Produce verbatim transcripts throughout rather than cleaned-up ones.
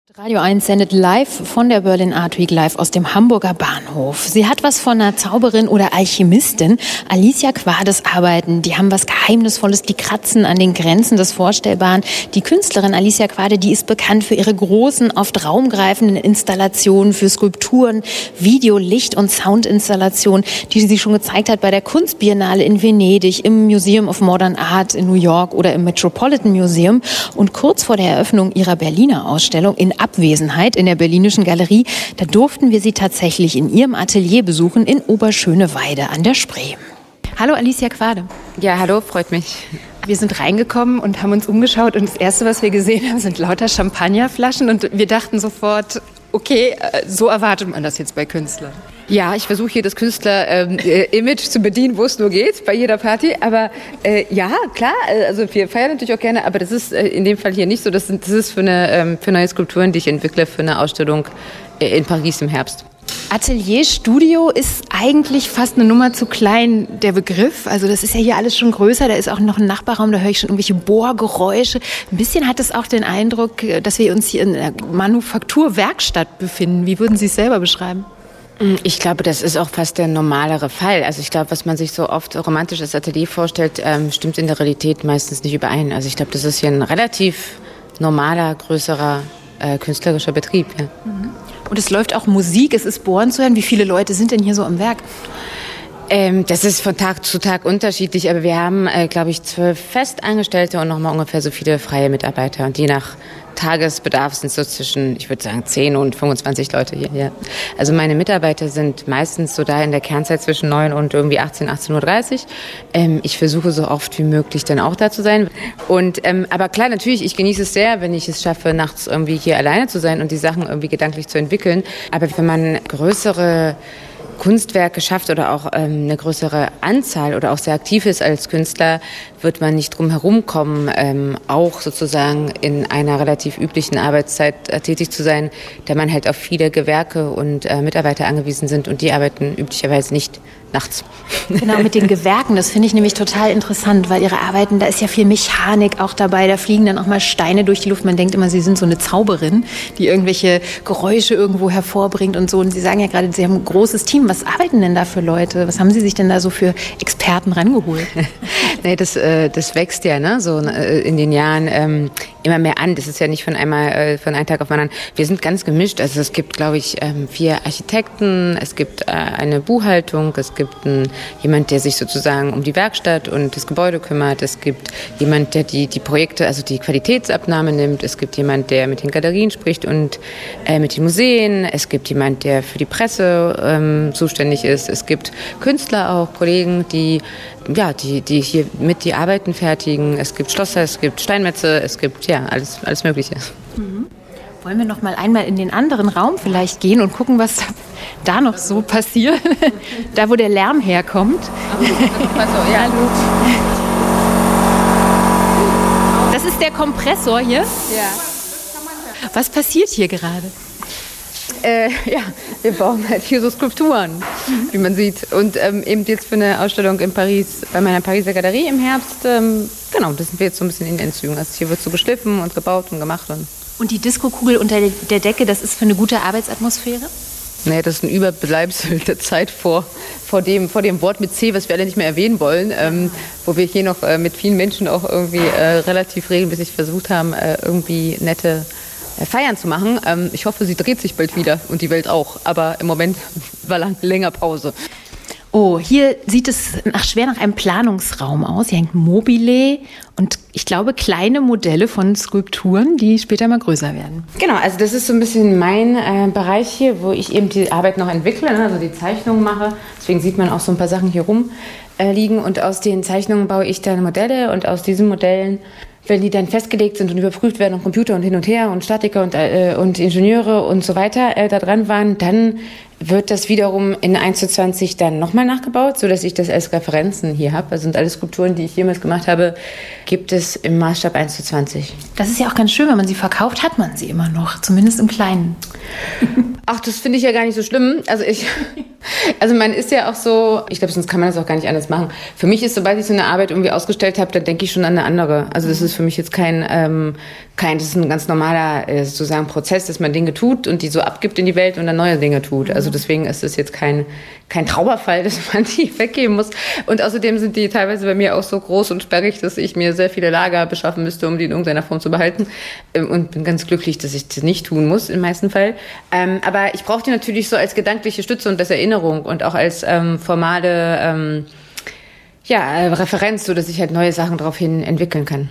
Radio eins sendet live von der Berlin Art Week, live aus dem Hamburger Bahnhof. Sie hat was von einer Zauberin oder Alchemistin. Alicia Quades Arbeiten, die haben was Geheimnisvolles, die kratzen an den Grenzen des Vorstellbaren. Die Künstlerin Alicia Quades, die ist bekannt für ihre großen, oft raumgreifenden Installationen, für Skulpturen, Video-, Licht- und Soundinstallationen, die sie schon gezeigt hat bei der Kunstbiennale in Venedig, im Museum of Modern Art in New York oder im Metropolitan Museum. Und kurz vor der Eröffnung ihrer Berliner Ausstellung in Abwesenheit in der Berlinischen Galerie, da durften wir sie tatsächlich in ihrem Atelier besuchen in Oberschöneweide an der Spree. Hallo Alicia Quades. Ja, hallo, freut mich. Wir sind reingekommen und haben uns umgeschaut und das Erste, was wir gesehen haben, sind lauter Champagnerflaschen und wir dachten sofort, okay, so erwartet man das jetzt bei Künstlern. Ja, ich versuche hier das Künstler-Image ähm, zu bedienen, wo es nur geht, bei jeder Party. Aber äh, ja, klar, also wir feiern natürlich auch gerne, aber das ist äh, in dem Fall hier nicht so. Das, sind, das ist für, eine, ähm, für neue Skulpturen, die ich entwickle für eine Ausstellung äh, in Paris im Herbst. Atelier, Studio ist eigentlich fast eine Nummer zu klein, der Begriff. Also das ist ja hier alles schon größer. Da ist auch noch ein Nachbarraum, da höre ich schon irgendwelche Bohrgeräusche. Ein bisschen hat es auch den Eindruck, dass wir uns hier in einer Manufakturwerkstatt befinden. Wie würden Sie es selber beschreiben? Ich glaube, das ist auch fast der normalere Fall. Also ich glaube, was man sich so oft romantisch als Atelier vorstellt, ähm, stimmt in der Realität meistens nicht überein. Also ich glaube, das ist hier ein relativ normaler, größerer äh, künstlerischer Betrieb. Ja. Und es läuft auch Musik, es ist Bohren zu hören. Wie viele Leute sind denn hier so am Werk? Ähm, das ist von Tag zu Tag unterschiedlich, aber wir haben, äh, glaube ich, zwölf Festangestellte und nochmal ungefähr so viele freie Mitarbeiter. Und je nach Tagesbedarf sind es so zwischen, ich würde sagen, zehn und fünfundzwanzig Leute hier. Ja. Also meine Mitarbeiter sind meistens so da in der Kernzeit zwischen neun und irgendwie achtzehn, achtzehn Uhr dreißig. Ähm, ich versuche so oft wie möglich dann auch da zu sein. Und, ähm, aber klar, natürlich, ich genieße es sehr, wenn ich es schaffe, nachts irgendwie hier alleine zu sein und die Sachen irgendwie gedanklich zu entwickeln. Aber wenn man größere Kunstwerke schafft oder auch ähm, eine größere Anzahl oder auch sehr aktiv ist als Künstler, wird man nicht drum herum kommen, ähm, auch sozusagen in einer relativ üblichen Arbeitszeit äh, tätig zu sein, da man halt auf viele Gewerke und äh, Mitarbeiter angewiesen sind und die arbeiten üblicherweise nicht nachts. Genau, mit den Gewerken, das finde ich nämlich total interessant, weil Ihre Arbeiten, da ist ja viel Mechanik auch dabei, da fliegen dann auch mal Steine durch die Luft. Man denkt immer, Sie sind so eine Zauberin, die irgendwelche Geräusche irgendwo hervorbringt und so. Und Sie sagen ja gerade, Sie haben ein großes Team. Was arbeiten denn da für Leute? Was haben Sie sich denn da so für Experten rangeholt? Nee, das, äh, das wächst ja, ne? So äh, in den Jahren ähm, immer mehr an. Das ist ja nicht von einmal äh, von einem Tag auf den anderen. Wir sind ganz gemischt. Also es gibt, glaube ich, ähm, vier Architekten, es gibt äh, eine Buchhaltung, es gibt einen, jemand, der sich sozusagen um die Werkstatt und das Gebäude kümmert. Es gibt jemand, der die, die Projekte, also die Qualitätsabnahme nimmt. Es gibt jemand, der mit den Galerien spricht und äh, mit den Museen. Es gibt jemand, der für die Presse ähm, zuständig ist. Es gibt Künstler auch, Kollegen, die ja, die, die hier mit die Arbeiten fertigen. Es gibt Schlosser, es gibt Steinmetze, es gibt ja alles, alles Mögliche. Mhm. Wollen wir noch mal einmal in den anderen Raum vielleicht gehen und gucken, was da noch so passiert? Da, wo der Lärm herkommt. Kompressor, ja. Hallo. Das ist der Kompressor hier? Ja. Was passiert hier gerade? Äh, ja, wir bauen halt hier so Skulpturen, mhm. wie man sieht. Und ähm, eben jetzt für eine Ausstellung in Paris, bei meiner Pariser Galerie im Herbst, ähm, genau, das sind wir jetzt so ein bisschen in Entzügen. Also hier wird so geschliffen und gebaut und gemacht. Und, und die Diskokugel unter der Decke, das ist für eine gute Arbeitsatmosphäre? Nee, das ist ein Überbleibsel der Zeit vor, vor, dem, vor dem Wort mit C, was wir alle nicht mehr erwähnen wollen, ähm, wo wir hier noch äh, mit vielen Menschen auch irgendwie äh, relativ regelmäßig versucht haben, äh, irgendwie nette Feiern zu machen. Ähm, ich hoffe, sie dreht sich bald wieder und die Welt auch. Aber im Moment war lang, länger Pause. Oh, hier sieht es nach, schwer nach einem Planungsraum aus. Hier hängt Mobile und ich glaube kleine Modelle von Skulpturen, die später mal größer werden. Genau, also das ist so ein bisschen mein äh, Bereich hier, wo ich eben die Arbeit noch entwickle, ne, also die Zeichnungen mache. Deswegen sieht man auch so ein paar Sachen hier rum äh, liegen. Und aus den Zeichnungen baue ich dann Modelle und aus diesen Modellen, wenn die dann festgelegt sind und überprüft werden und Computer und hin und her und Statiker und, äh, und Ingenieure und so weiter äh, da dran waren, dann wird das wiederum in eins zu zwanzig dann nochmal nachgebaut, sodass ich das als Referenzen hier habe. Also sind alle Skulpturen, die ich jemals gemacht habe, gibt es im Maßstab eins zu zwanzig. Das ist ja auch ganz schön, wenn man sie verkauft, hat man sie immer noch, zumindest im Kleinen. Ach, das finde ich ja gar nicht so schlimm. Also ich, Also man ist ja auch so, ich glaube, sonst kann man das auch gar nicht anders machen. Für mich ist, sobald ich so eine Arbeit irgendwie ausgestellt habe, dann denke ich schon an eine andere. Also das ist für mich jetzt kein, ähm, kein, das ist ein ganz normaler äh, sozusagen Prozess, dass man Dinge tut und die so abgibt in die Welt und dann neue Dinge tut. Also deswegen ist es jetzt kein, kein Trauerfall, dass man die weggeben muss. Und außerdem sind die teilweise bei mir auch so groß und sperrig, dass ich mir sehr viele Lager beschaffen müsste, um die in irgendeiner Form zu behalten. Ähm, und bin ganz glücklich, dass ich das nicht tun muss, im meisten Fall. Ähm, aber ich brauche die natürlich so als gedankliche Stütze und als Erinnerung und auch als ähm, formale ähm, ja, Referenz, so dass ich halt neue Sachen daraufhin entwickeln kann.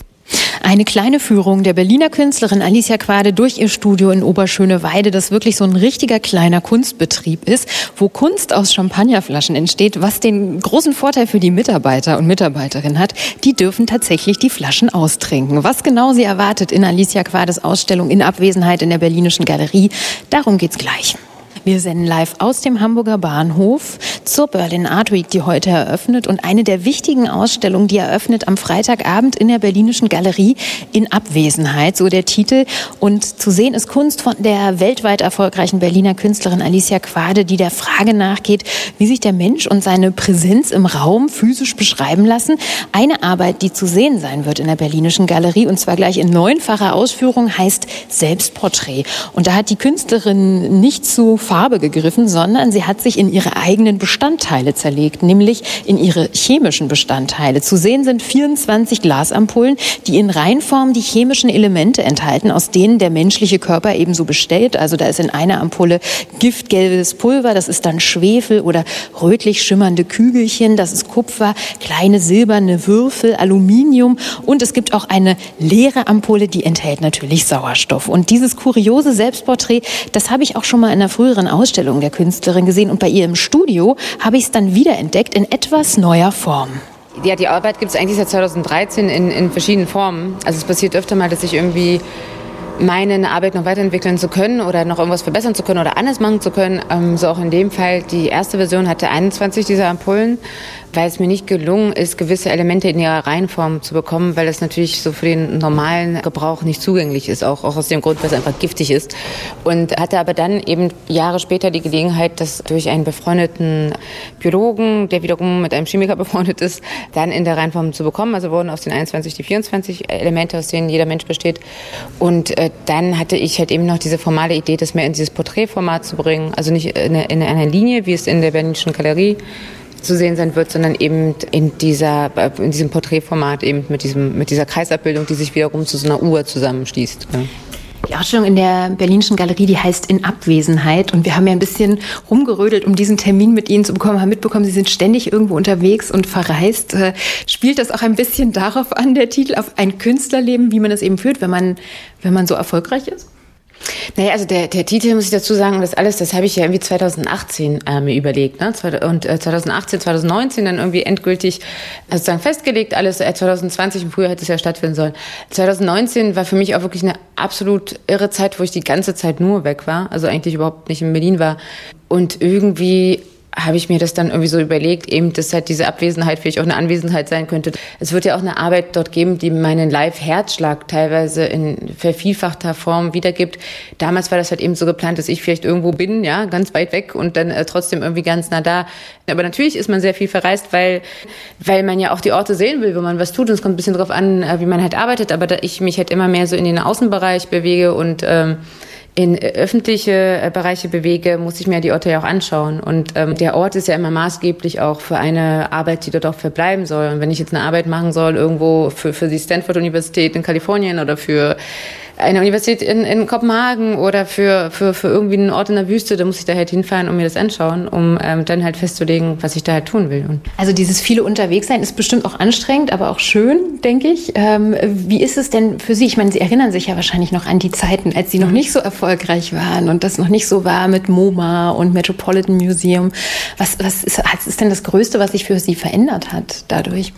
Eine kleine Führung der Berliner Künstlerin Alicia Quade durch ihr Studio in Oberschöneweide, das wirklich so ein richtiger kleiner Kunstbetrieb ist, wo Kunst aus Champagnerflaschen entsteht, was den großen Vorteil für die Mitarbeiter und Mitarbeiterinnen hat, die dürfen tatsächlich die Flaschen austrinken. Was genau sie erwartet in Alicia Quades Ausstellung in Abwesenheit in der Berlinischen Galerie, darum geht's gleich. Wir senden live aus dem Hamburger Bahnhof zur Berlin Art Week, die heute eröffnet, und eine der wichtigen Ausstellungen, die eröffnet am Freitagabend in der Berlinischen Galerie in Abwesenheit, so der Titel. Und zu sehen ist Kunst von der weltweit erfolgreichen Berliner Künstlerin Alicia Quade, die der Frage nachgeht, wie sich der Mensch und seine Präsenz im Raum physisch beschreiben lassen. Eine Arbeit, die zu sehen sein wird in der Berlinischen Galerie, und zwar gleich in neunfacher Ausführung, heißt Selbstporträt. Und da hat die Künstlerin nicht zu Farbe gegriffen, sondern sie hat sich in ihre eigenen Bestandteile zerlegt, nämlich in ihre chemischen Bestandteile. Zu sehen sind vierundzwanzig Glasampullen, die in Reinform die chemischen Elemente enthalten, aus denen der menschliche Körper ebenso besteht. Also da ist in einer Ampulle giftgelbes Pulver, das ist dann Schwefel, oder rötlich schimmernde Kügelchen, das ist Kupfer, kleine silberne Würfel, Aluminium, und es gibt auch eine leere Ampulle, die enthält natürlich Sauerstoff. Und dieses kuriose Selbstporträt, das habe ich auch schon mal in einer früheren Ausstellung der Künstlerin gesehen, und bei ihr im Studio habe ich es dann wiederentdeckt in etwas neuer Form. Ja, die Arbeit gibt es eigentlich seit zweitausenddreizehn in, in verschiedenen Formen. Also es passiert öfter mal, dass ich irgendwie meine, eine Arbeit noch weiterentwickeln zu können oder noch irgendwas verbessern zu können oder anders machen zu können. Ähm, so auch in dem Fall. Die erste Version hatte einundzwanzig dieser Ampullen, weil es mir nicht gelungen ist, gewisse Elemente in ihrer Reihenform zu bekommen, weil es natürlich so für den normalen Gebrauch nicht zugänglich ist, auch, auch aus dem Grund, weil es einfach giftig ist. Und hatte aber dann eben Jahre später die Gelegenheit, das durch einen befreundeten Biologen, der wiederum mit einem Chemiker befreundet ist, dann in der Reihenform zu bekommen. Also wurden aus den einundzwanzig die vierundzwanzig Elemente, aus denen jeder Mensch besteht. Und äh, dann hatte ich halt eben noch diese formale Idee, das mehr in dieses Porträtformat zu bringen. Also nicht in, in einer Linie, wie es in der Berlinischen Galerie zu sehen sein wird, sondern eben in dieser, in diesem Porträtformat, eben mit diesem, mit dieser Kreisabbildung, die sich wiederum zu so einer Uhr zusammenschließt. Ja. Die Ausstellung in der Berlinischen Galerie, die heißt In Abwesenheit, und wir haben ja ein bisschen rumgerödelt, um diesen Termin mit Ihnen zu bekommen, haben mitbekommen, Sie sind ständig irgendwo unterwegs und verreist. Spielt das auch ein bisschen darauf an, der Titel, auf ein Künstlerleben, wie man es eben führt, wenn man, wenn man so erfolgreich ist? Naja, also der, der Titel, muss ich dazu sagen, das alles, das habe ich ja irgendwie zweitausendachtzehn äh, mir überlegt, ne? Und äh, zweitausendachtzehn, zweitausendneunzehn dann irgendwie endgültig sozusagen festgelegt, alles äh, zweitausendzwanzig, im Frühjahr hätte es ja stattfinden sollen. zweitausendneunzehn war für mich auch wirklich eine absolut irre Zeit, wo ich die ganze Zeit nur weg war, also eigentlich überhaupt nicht in Berlin war. Und irgendwie habe ich mir das dann irgendwie so überlegt, eben, dass halt diese Abwesenheit vielleicht auch eine Anwesenheit sein könnte. Es wird ja auch eine Arbeit dort geben, die meinen Live-Herzschlag teilweise in vervielfachter Form wiedergibt. Damals war das halt eben so geplant, dass ich vielleicht irgendwo bin, ja, ganz weit weg und dann äh, trotzdem irgendwie ganz nah da. Aber natürlich ist man sehr viel verreist, weil, weil man ja auch die Orte sehen will, wo man was tut. Und es kommt ein bisschen drauf an, wie man halt arbeitet. Aber da ich mich halt immer mehr so in den Außenbereich bewege und ähm, in öffentliche Bereiche bewege, muss ich mir die Orte ja auch anschauen. Und ähm, der Ort ist ja immer maßgeblich auch für eine Arbeit, die dort auch verbleiben soll. Und wenn ich jetzt eine Arbeit machen soll, irgendwo für, für die Stanford-Universität in Kalifornien oder für eine Universität in, in Kopenhagen oder für, für, für irgendwie einen Ort in der Wüste, da muss ich da halt hinfahren und mir das anschauen, um ähm, dann halt festzulegen, was ich da halt tun will. Und also dieses viele Unterwegssein ist bestimmt auch anstrengend, aber auch schön, denke ich. Ähm, wie ist es denn für Sie? Ich meine, Sie erinnern sich ja wahrscheinlich noch an die Zeiten, als Sie noch nicht so erfolgreich waren und das noch nicht so war mit MoMA und Metropolitan Museum. Was, was, ist, was ist denn das Größte, was sich für Sie verändert hat dadurch?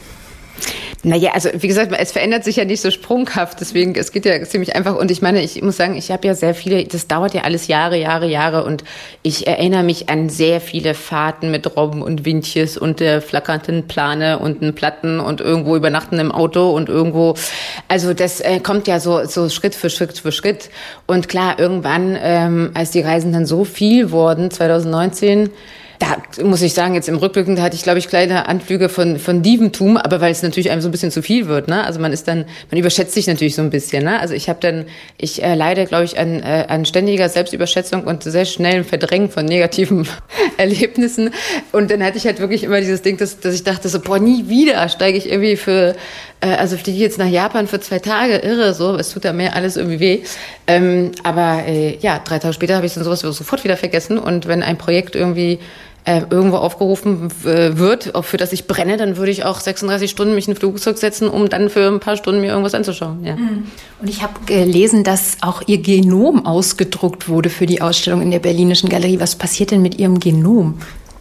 Naja, also wie gesagt, es verändert sich ja nicht so sprunghaft, deswegen, es geht ja ziemlich einfach. Und ich meine, ich muss sagen, ich habe ja sehr viele, das dauert ja alles Jahre, Jahre, Jahre, und ich erinnere mich an sehr viele Fahrten mit Robben und Windjes und der flackernden Plane und einen Platten und irgendwo übernachten im Auto und irgendwo, also das äh, kommt ja so, so Schritt für Schritt für Schritt. Und klar, irgendwann, ähm, als die Reisen dann so viel wurden, zweitausendneunzehn, Da muss ich sagen, jetzt im Rückblicken, da hatte ich, glaube ich, kleine Anflüge von, von Dieventum, aber weil es natürlich einem so ein bisschen zu viel wird, ne? Also man ist dann, man überschätzt sich natürlich so ein bisschen, ne? Also ich habe dann, ich äh, leide, glaube ich, an, äh, an ständiger Selbstüberschätzung und sehr schnellem Verdrängen von negativen Erlebnissen. Und dann hatte ich halt wirklich immer dieses Ding, dass, dass ich dachte so, boah, nie wieder steige ich irgendwie für, äh, also fliege ich jetzt nach Japan für zwei Tage, irre, so, es tut da mehr alles irgendwie weh. Ähm, aber äh, ja, drei Tage später habe ich dann sowas sofort wieder vergessen. Und wenn ein Projekt irgendwie Äh, irgendwo aufgerufen äh, wird, für das ich brenne, dann würde ich auch sechsunddreißig Stunden mich in ein Flugzeug setzen, um dann für ein paar Stunden mir irgendwas anzuschauen. Ja. Und ich habe gelesen, dass auch Ihr Genom ausgedruckt wurde für die Ausstellung in der Berlinischen Galerie. Was passiert denn mit Ihrem Genom?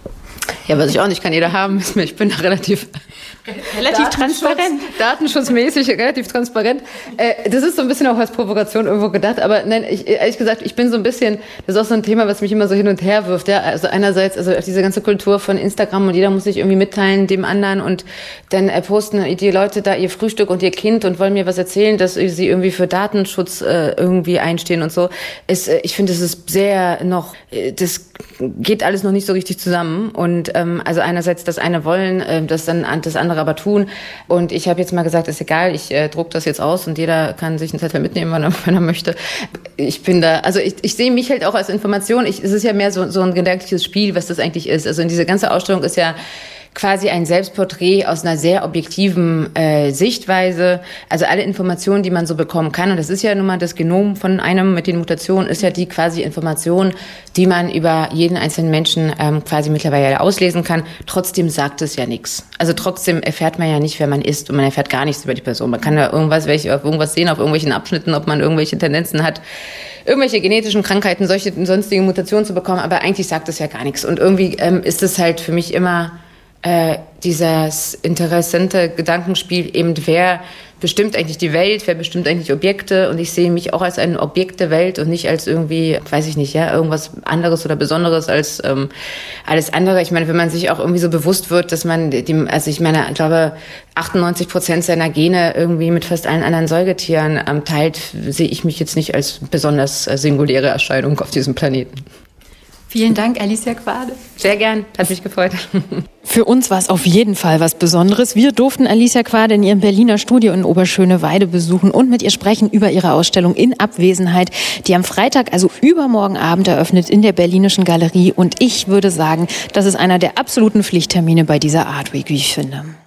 Ja, weiß ich auch nicht, kann jeder haben. Ich bin da relativ... Relativ Datenschutz, transparent. Datenschutzmäßig, relativ transparent. Äh, das ist so ein bisschen auch als Provokation irgendwo gedacht, aber nein, ich, ehrlich gesagt, ich bin so ein bisschen, das ist auch so ein Thema, was mich immer so hin und her wirft, ja. Also einerseits, also diese ganze Kultur von Instagram und jeder muss sich irgendwie mitteilen dem anderen und dann äh, posten die Leute da ihr Frühstück und ihr Kind und wollen mir was erzählen, dass sie irgendwie für Datenschutz äh, irgendwie einstehen und so. Es, äh, ich finde, es ist sehr noch, äh, das geht alles noch nicht so richtig zusammen und ähm, also einerseits das eine wollen, äh, das dann das andere aber tun. Und ich habe jetzt mal gesagt, ist egal, ich äh, druck das jetzt aus und jeder kann sich einen Zettel mitnehmen, wenn er, wenn er möchte. Ich bin da, also ich, ich sehe mich halt auch als Information. Ich, es ist ja mehr so, so ein gedankliches Spiel, was das eigentlich ist. Also in diese ganze Ausstellung ist ja quasi ein Selbstporträt aus einer sehr objektiven äh, Sichtweise. Also alle Informationen, die man so bekommen kann, und das ist ja nun mal das Genom von einem mit den Mutationen, ist ja die quasi Information, die man über jeden einzelnen Menschen ähm, quasi mittlerweile auslesen kann. Trotzdem sagt es ja nichts. Also trotzdem erfährt man ja nicht, wer man ist, und man erfährt gar nichts über die Person. Man kann ja irgendwas, welche, auf irgendwas sehen, auf irgendwelchen Abschnitten, ob man irgendwelche Tendenzen hat, irgendwelche genetischen Krankheiten, solche sonstige Mutationen zu bekommen, aber eigentlich sagt es ja gar nichts. Und irgendwie ähm, ist es halt für mich immer Äh, dieses interessante Gedankenspiel, eben wer bestimmt eigentlich die Welt, wer bestimmt eigentlich Objekte, und ich sehe mich auch als ein Objekt der Welt und nicht als irgendwie, weiß ich nicht, ja, irgendwas anderes oder Besonderes als ähm, alles andere. Ich meine, wenn man sich auch irgendwie so bewusst wird, dass man dem, also ich meine, ich glaube, achtundneunzig Prozent seiner Gene irgendwie mit fast allen anderen Säugetieren ähm, teilt, sehe ich mich jetzt nicht als besonders äh, singuläre Erscheinung auf diesem Planeten. Vielen Dank, Alicia Quade. Sehr gern, hat mich gefreut. Für uns war es auf jeden Fall was Besonderes. Wir durften Alicia Quade in ihrem Berliner Studio in Oberschöneweide besuchen und mit ihr sprechen über ihre Ausstellung In Abwesenheit, die am Freitag, also übermorgen Abend, eröffnet in der Berlinischen Galerie. Und ich würde sagen, das ist einer der absoluten Pflichttermine bei dieser Art Week, wie ich finde.